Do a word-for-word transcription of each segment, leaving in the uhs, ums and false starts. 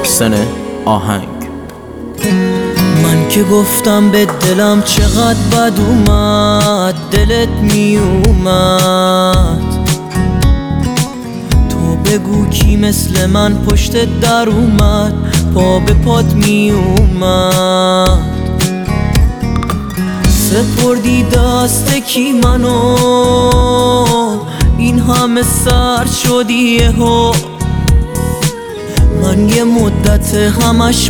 محسن آهنگ. من که گفتم به دلم چقدر بد اومد، دلت می اومد. تو بگو کی مثل من پشت در اومد، پا به پات می اومد. سپردی دست کی منو، این همه سر شدی یهو. من یه مدت همش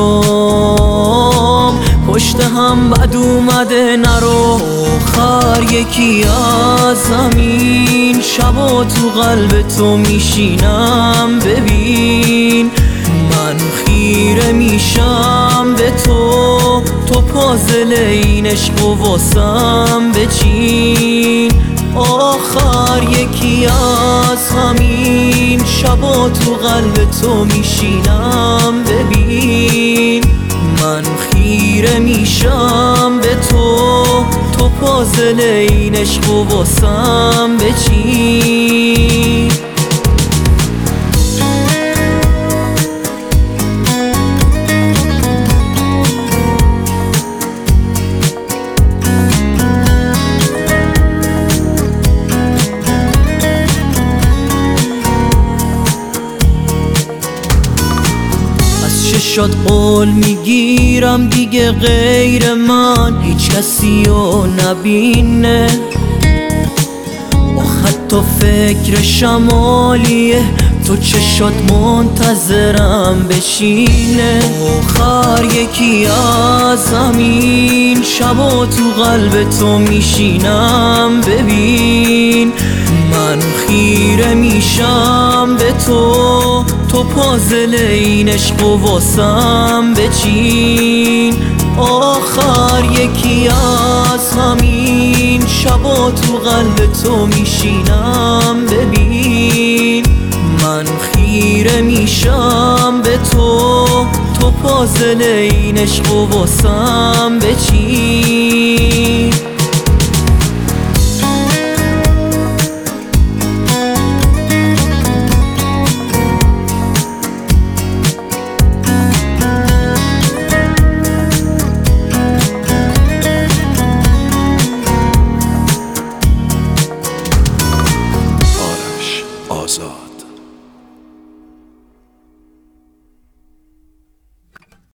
برام پشت هم بد اومده نرو. آخر یکی از زمین شبا تو قلب تو میشینم، ببین من خیره میشم به تو، تو پازل این عشق و واسم بچین. آخر یکی از همین شبا تو قلب تو میشینم، ببین من خیره میشم به تو، تو پازل این عشق و واسم بچین. شد قول میگیرم دیگه غیر من هیچ کسی رو نبینه. آخه تو فکر شمالیه، تو چشات منتظرم بشینه. آخر یکی از زمین شبا تو قلب تو میشینم، ببین من خیره میشم به تو، تو پازل این عشق و واسم بچین. آخر یکی از همین شبا تو قلب تو میشینم، ببین من خیره میشم به تو، تو پازل این عشق و واسم بچین.